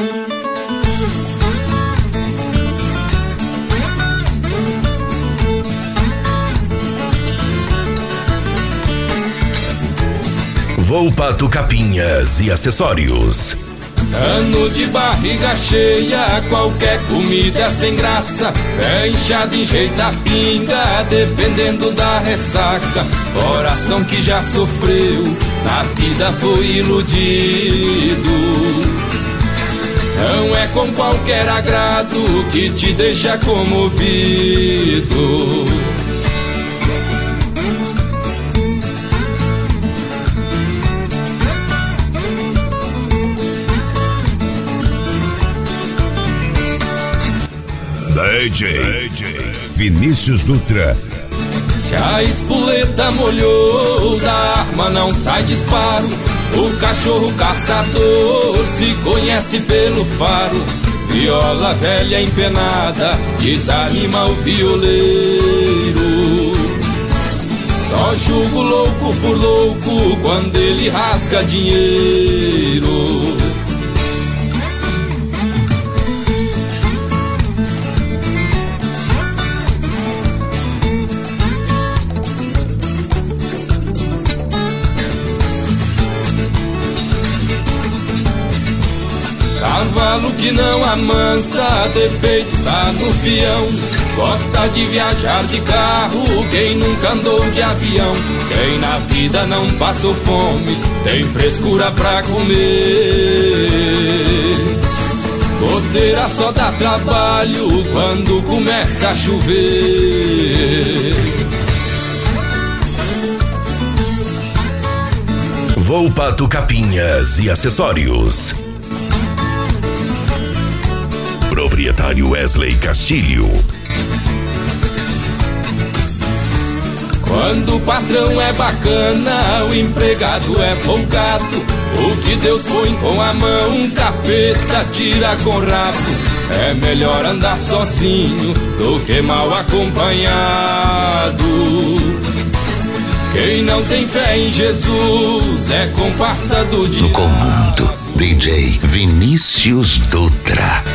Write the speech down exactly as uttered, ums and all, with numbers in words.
Volpato Capinhas e Acessórios. Ano de barriga cheia, qualquer comida é sem graça. É inchado, enjeita a pinga, dependendo da ressaca. Coração que já sofreu, na vida foi iludido. Não é com qualquer agrado que te deixa comovido. D J Vinícius Dutra. Se a espoleta molhou, da arma não sai disparo. O cachorro caçador se conhece pelo faro. Viola velha empenada desanima o violeiro. Só julgo louco por louco quando ele rasga dinheiro. Cavalo que não amansa, defeito tá no peão. Gosta de viajar de carro, quem nunca andou de avião. Quem na vida não passou fome, tem frescura pra comer. Goteira só dá trabalho quando começa a chover. Volpato Capinhas e Acessórios. Proprietário Wesley Castilho. Quando o patrão é bacana, o empregado é folgado. O que Deus põe com a mão, capeta tira com rabo. É melhor andar sozinho do que mal acompanhado. Quem não tem fé em Jesus é comparsa do diabo. No comando, D J Vinícius Dutra.